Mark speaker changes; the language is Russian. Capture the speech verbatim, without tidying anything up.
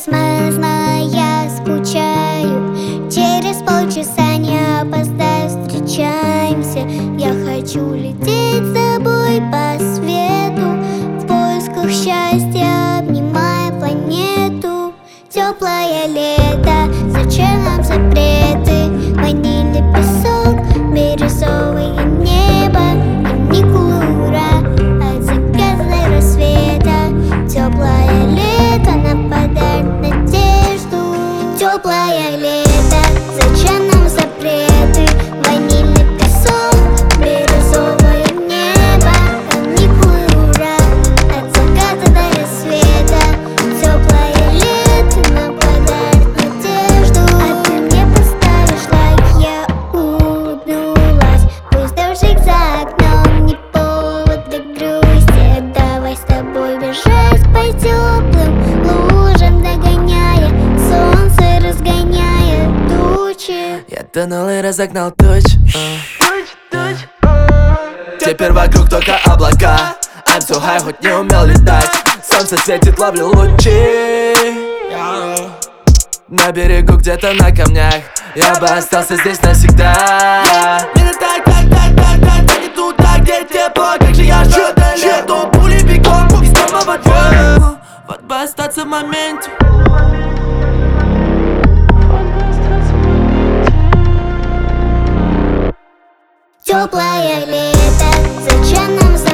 Speaker 1: космосная, я скучаю. Через полчаса не опоздай, встречаемся. Я хочу лететь с тобой по свету, в поисках счастья, обнимая планету. Теплое лето, зачем нам запреты? Ванильный песок, бирюзовое небо, каникулы, ура, от заката до рассвета. Теплое лето нам подарит надежду. Теплое лето, зачем нам запреты? Ванильный песок, бирюзовое небо, каникулы, ура, от заката до рассвета. Теплое лето нам подарит надежду. А ты мне поставишь лайк, я улыбнулась. Пусть дождик за окном не повод для грусти. Давай с тобой бежать по теплым лужам, догоняя солнце, разгоняя тучи.
Speaker 2: Я тонул и разогнал тучи. Теперь вокруг только облака. I'm so high, хоть не умел летать. Солнце светит, ловлю лучи. На берегу где-то на камнях я бы остался здесь навсегда. Не так, так, так, так, так, так, не туда, где тепло. Как же я жду до лету, пули бегом и снова в ответ. Вот бы остаться в моменте.
Speaker 1: Теплое лето, зачем нам